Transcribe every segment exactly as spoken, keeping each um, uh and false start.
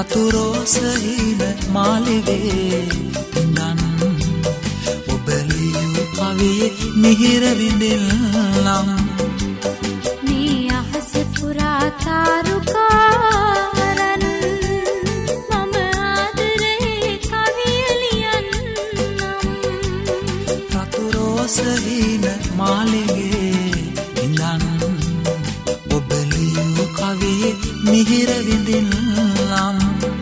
රතු රෝසහින මාලිගේ ඉඳන් ඔබ ලියූ කවියේ මිහිර විඳින්නම් මේ අහස පුරා තාරුකාරන් මම ආදරේ කවිය ලියන්නම් රතු රෝසහින මාලිගේ ඉඳන් ඔබ ලියූ කවියේ මිහිර විඳින්නම්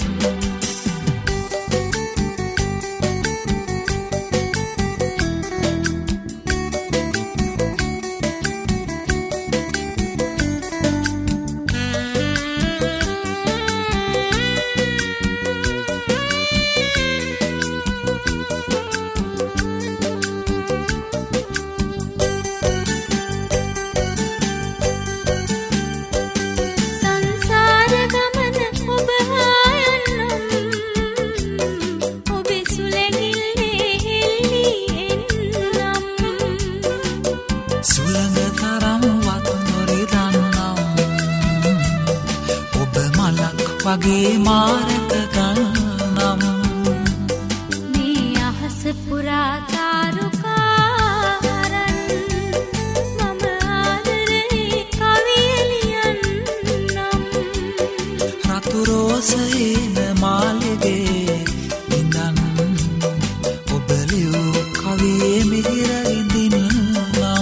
වගේ මාරක ගන්නම් මේ අහස පුරා තාරුකාරන් මම ආදරේ කවිය ලියන්නම් රතු රෝසහින මාලිගේ ඉඳන් ඔබ ලියූ කවියේ මිහිර විඳින්නම්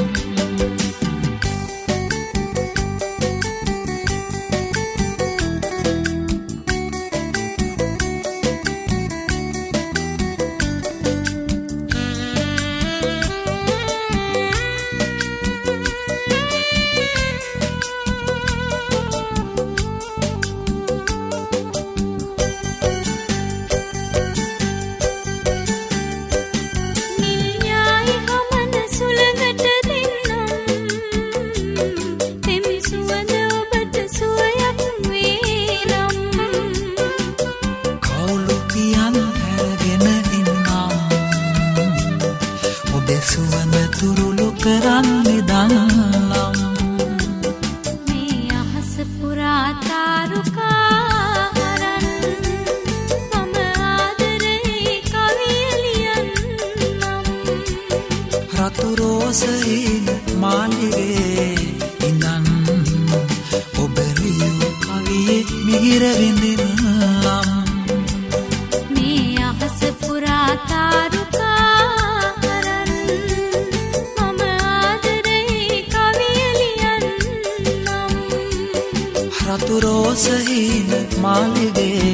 සුවඳ තුරුළු කරන් නිදන්නම් මේ අහස පුරා තාරුකාරන් මම ආදරේ කවිය ලියන්නම් රතු රෝසහින මාලිගේ ඉඳන් ඔබ ලියූ කවියේ මිහිර විඳින්නම් මේ අහස පුරා තාරුකාරන් මම ආදරේ කවිය ලියන්නම් රතු රෝසහින මාලිගේ